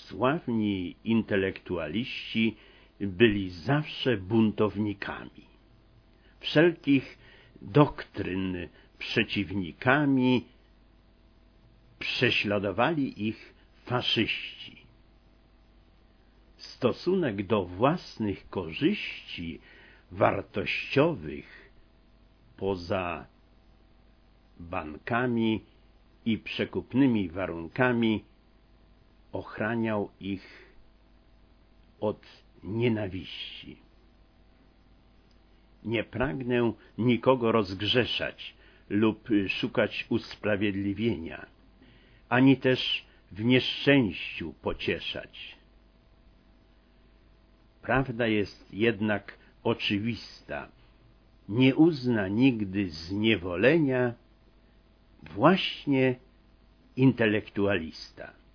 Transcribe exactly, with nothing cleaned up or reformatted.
sławni intelektualiści byli zawsze buntownikami, wszelkich doktryn przeciwnikami, prześladowali ich faszyści. Stosunek do własnych korzyści wartościowych poza bankami i przekupnymi warunkami ochraniał ich od nienawiści. Nie pragnę nikogo rozgrzeszać lub szukać usprawiedliwienia, ani też w nieszczęściu pocieszać. Prawda jest jednak oczywista. Nie uzna nigdy zniewolenia właśnie intelektualista.